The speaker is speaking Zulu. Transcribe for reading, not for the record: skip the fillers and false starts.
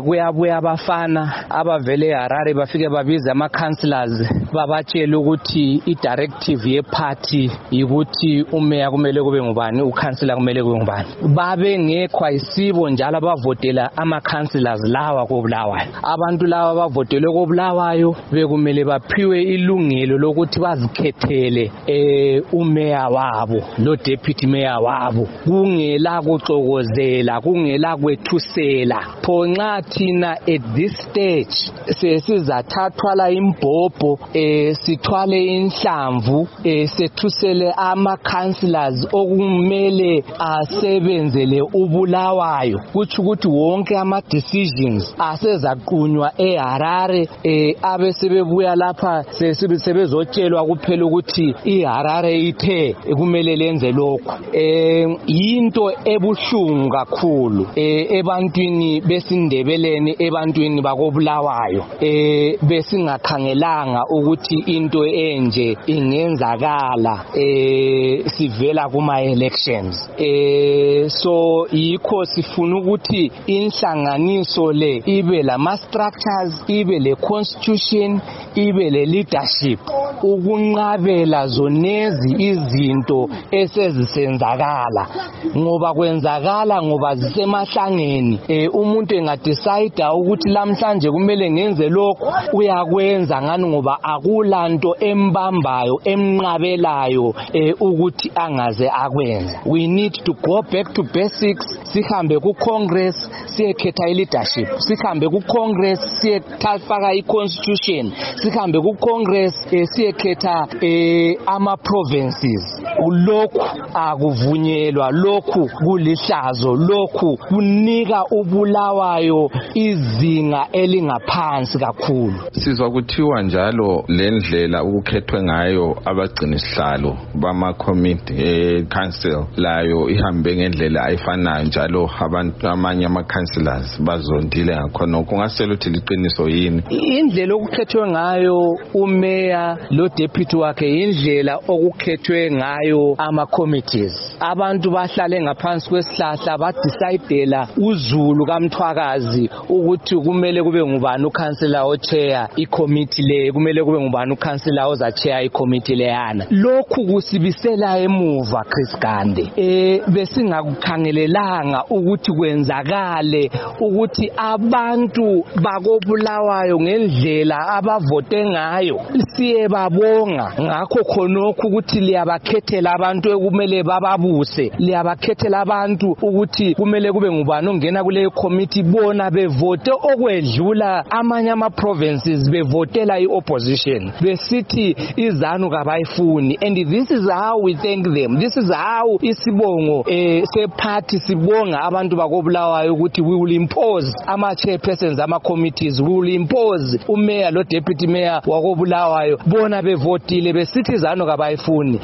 kuyabuya abafana abavele eHarare bafike babiza ama-councillors babatshela ukuthi i-directive ye-party yikuthi umeya kumele kube ngubani, ukansila kumele kube ngubani. Babe ngekho ayisibo njalo abavotela ama-councillors lawa koBulawayo. Abantu laba bavotele koBulawayo bekumele baphiwe ilungelo lokuthi bazikhethele umeya wabo lo deputy mayor wabo, kungela kuxokozela, kungela kwethusela. Phonxa thina at this stage sesizathathwa la imbhobho sithwale inhlamvu sethusele ama-councillors okumele asebenzele uBulawayo, kuthi ukuthi wonke ama-decisions asezaqunywa eHarare abe sebebuya lapha sebezotshelwa kuphela ukuthi iHarare ithe kumele lenze lokho. Yinto ebuhlungu kakhulu ebantwini besindebeleni, ebantwini bakoBulawayo besingakhangelanga ukuthi into enje ingenzakala sivela kuma-elections. So yikho sifuna ukuthi inhlanganiso le ibe lama-structures, ibe le-constitution, ibe le-leadership ukunqabela zonezi izinto esezisenzakala, ngoba kwenzakala ngoba zisemahlangeni. Umuntu engadecide ukuthi lamhlanje kumele ngenze lokho, uyakwenza ngani ngoba akulanto embambayo emnqabelayo ukuthi angaze akwenza. We need to go back to basics. Sihambe ku-Congress siyekhetha i-leadership, sihambe ku-Congress siyefaka i-constitution, sihambe ku-Congress siyekhetha ama-provinces. Lokhu akuvunyelwa, lokhu kulihlazo, lokhu kunika uBulawayo izinga elingaphansi kakhulu. Sizwa kuthiwa njalo lendlela ukukhethwe ngayo abagcina isihlalo bama-committee council layo ihambe ngendlela ayifanayo, njalo abantu amanye ama-councillors bazondile ngakhona. Kungasela ukuthi liqiniso yini? Indlela okukhethwe ngayo umeya lo deputy wakhe indlela okukhethwe ngayo ama-committees. Abantu bahlale ngaphansi kwesihlahla badecidela uZulu kaMthwakazi ukuthi kumele kube ngubani ukansela ochair i-committee le, kumele kube ngubani ukansela ozachair i-committee leyana. Lokhu kusibisela emuva Chris Gande. Besingakukhangelelanga ukuthi kwenzakale ukuthi abantu bakoBulawayo ngendlela abavote ngayo siye babonga ngakho khonokho ukuthi liyabakhethela abantu ekumele bababuse, liyabakhethela abantu ukuthi kumele kube ngubani ongena kule committee, bona bevote okwedlula amanye ama-provinces bevotela i-opposition besithi izanu kabayifuni. And this is how we thank them. This is how isibongo se-party sibonga abantu bakoBulawayo ukuthi we will impose ama-chairpersons ama-committees, we will impose umeya lo deputy mayor wakoBulawayo, bona bevotile besithi izanu kabayifuni.